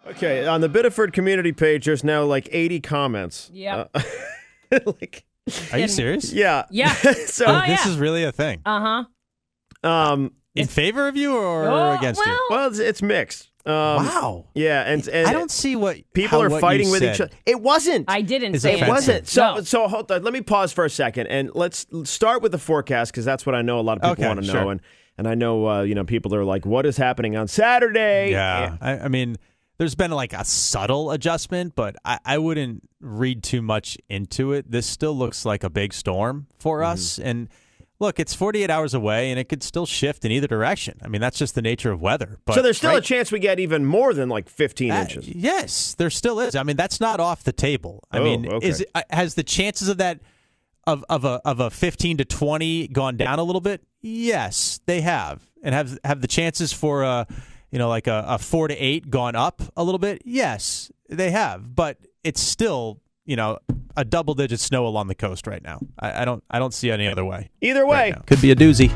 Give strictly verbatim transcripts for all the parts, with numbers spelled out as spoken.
Okay, on the Biddeford community page, there's now like eighty comments. Yeah. Uh, like, Are you serious? yeah. Yeah. so Oh, This yeah. is really a thing. Uh-huh. um, In favor of you or Oh, against well, you? well, it's, it's mixed. Um, Wow. Yeah, and, and I don't see what people how are what fighting you with said. each other. It wasn't. I didn't Is say It offensive. wasn't. So, No. so hold on. Let me pause for a second and let's start with the forecast because that's what I know a lot of people Okay, want to know. sure. And and I know uh, you know people are like, what is happening on Saturday? Yeah. I, I mean, there's been like a subtle adjustment, but I, I wouldn't read too much into it. This still looks like a big storm for Mm-hmm. us. And look, it's forty-eight hours away, and it could still shift in either direction. I mean, that's just the nature of weather. But So there's still a right- chance we get even more than like fifteen Uh, inches. Yes, there still is. I mean, that's not off the table. I Oh, mean, okay. is it, uh, has the chances of that of of a of a fifteen to twenty gone down a little bit? Yes, they have. And have have the chances for a you know like a, a four to eight gone up a little bit? Yes, they have. But it's still you know a double digit snow along the coast right now. I, I don't I don't see any other way. Either way, Right now. Could be a doozy.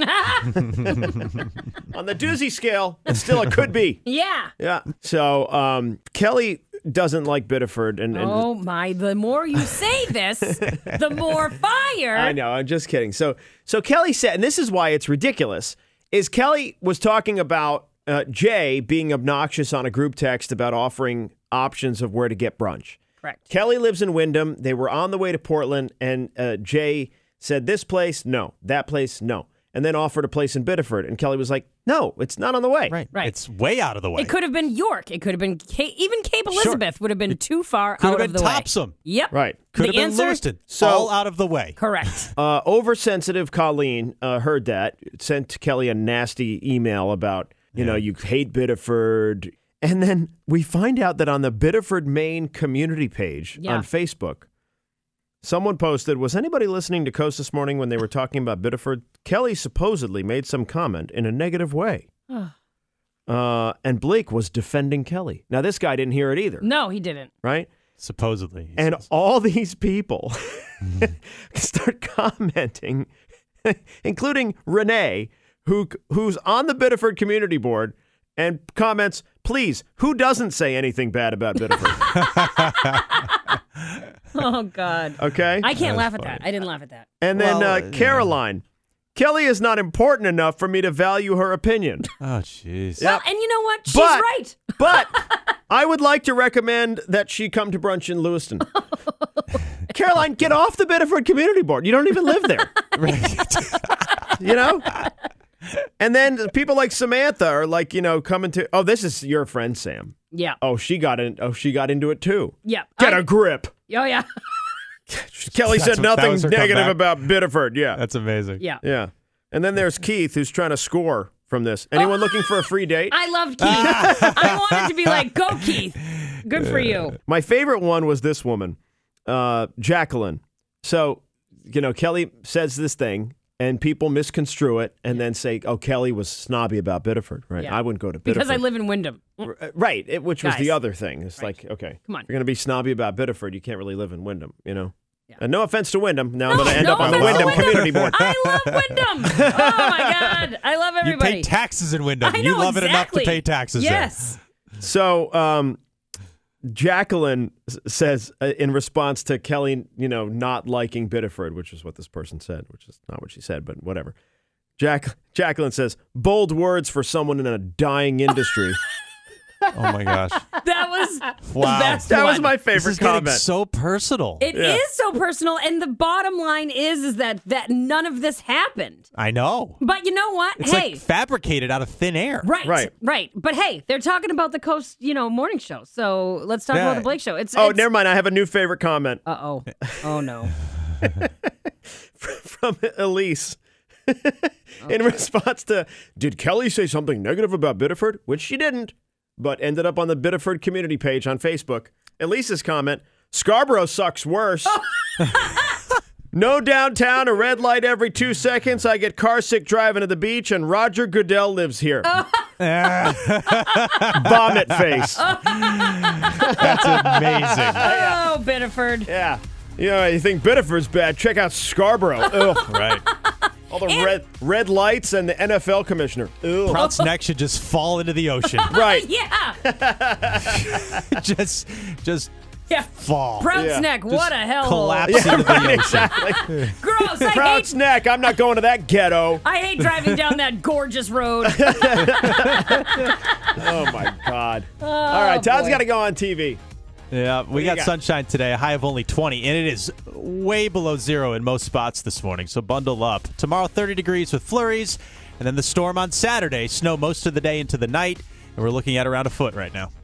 on the doozy scale, it's still a could be. Yeah. Yeah. So um, Kelly doesn't like Biddeford, and, and Oh, my. The more you say this, the more fire. I know. I'm just kidding. So so Kelly said, and this is why it's ridiculous, is Kelly was talking about uh, Jay being obnoxious on a group text about offering options of where to get brunch. Correct. Kelly lives in Wyndham. They were on the way to Portland, and uh, Jay said, this place, no. That place, no. And then offered a place in Biddeford. And Kelly was like, no, it's not on the way. Right. Right. It's way out of the way. It could have been York. It could have been Cape, even Cape Elizabeth would have been too far Could out have of been the way. Topsom. Yep. Right. Could The have been answer- Lewiston. So- all out of the way. Correct. Uh, oversensitive Colleen uh, heard that, sent Kelly a nasty email about, you know, you hate Biddeford. And then we find out that on the Biddeford, Maine community page Yeah. on Facebook, someone posted, was anybody listening to Coast this morning when they were talking about Biddeford? Kelly supposedly made some comment in a negative way. uh, and Blake was defending Kelly. Now, this guy didn't hear it either, No, he didn't. right? Supposedly. he And says. all these people start commenting, including Renee, who who's on the Biddeford Community Board, and comments, please, who doesn't say anything bad about Biddeford? Oh, God. Okay? I can't That's laugh at funny. that. I didn't laugh at that. and then Well, uh, uh, you know. Caroline, Kelly is not important enough for me to value her opinion. Oh, jeez. Yeah. Well, and you know what? She's But- right. But I would like to recommend that she come to brunch in Lewiston. Caroline, get off the Biddeford Community Board. You don't even live there. You know? And then people like Samantha are like, you know, coming to, oh, this is your friend, Sam. Yeah. Oh, she got in. Oh, she got into it too. Yeah. Get I- a grip. Oh, yeah. Kelly That's said what- that nothing was her negative comeback? about Biddeford. Yeah. That's amazing. Yeah. Yeah. And then there's Keith, who's trying to score from this. Anyone looking for a free date? I loved Keith. I wanted to be like, go, Keith. Good for you. My favorite one was this woman, uh, Jacqueline. So, you know, Kelly says this thing, and people misconstrue it and then say, oh, Kelly was snobby about Biddeford, right? Yeah. I wouldn't go to Biddeford. Because I live in Wyndham. R- Right, it, which was Guys. the other thing. It's Right. like, okay, Come on. if you're going to be snobby about Biddeford, you can't really live in Wyndham, you know? Yeah. And no offense to Wyndham. Now I'm going to end no up on the offense to Wyndham Community Board. I love Wyndham. Oh, my God. I love You everybody. pay taxes in Wyndham. I You know, love it enough to exactly. pay taxes Yes. So, um, Jacqueline s- says uh, in response to Kelly, you know, not liking Biddeford, which is what this person said, which is not what she said, but whatever. Jack Jacqueline says, bold words for someone in a dying industry. there. Oh, my gosh. That was Wow. the best That was one. my This favorite is getting comment. so personal. It is Yeah. so personal, and the bottom line is is that that none of this happened. I know. But you know what? It's hey, like fabricated out of thin air. right, Right. right. But hey, they're talking about the Coast, you know, morning show. So let's talk Yeah. about the Blake show. It's Oh, it's, never mind. I have a new favorite comment Uh oh. Oh no. from Elise. In response to, did Kelly say something negative about Biddeford? Which she didn't, but ended up on the Biddeford community page on Facebook. Elise's comment, Scarborough sucks worse. No downtown, a red light every two seconds. I get car sick driving to the beach, and Roger Goodell lives here. Vomit face. That's amazing. Oh, Biddeford. Yeah. You know, you think Biddeford's bad, check out Scarborough. Ugh. Right. All the And- red red lights and the N F L commissioner. Ew. Prout's neck should just fall into the ocean. Right. Yeah. just, just Yeah. fall. Prout's Yeah. neck. Just What a hellhole. collapse Yeah, into the right, ocean. exactly. Gross. I Proud's hate, neck. I'm not going to that ghetto. I hate driving down that gorgeous road. Oh, my God. All right, Todd's boy. got to go on T V. Yeah, we you got, got? sunshine today, a high of only twenty, and it is way below zero in most spots this morning, so bundle up. Tomorrow, thirty degrees with flurries, and then the storm on Saturday, snow most of the day into the night, and we're looking at around a foot right now.